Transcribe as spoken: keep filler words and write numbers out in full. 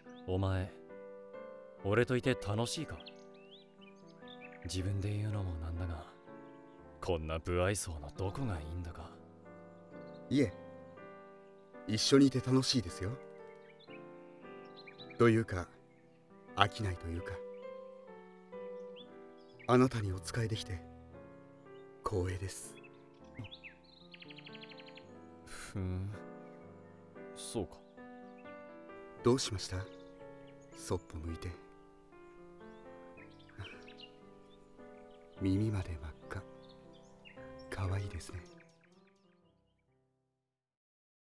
お前、俺といて楽しいか？自分で言うのもなんだが、こんな不愛想のどこがいいんだか。 いえ、一緒にいて楽しいですよ。というか、飽きないというか、あなたにお仕えできて光栄です。 ふん、そうか。 どうしました？そっぽ向いて。耳まで真っ赤。かわいいですね。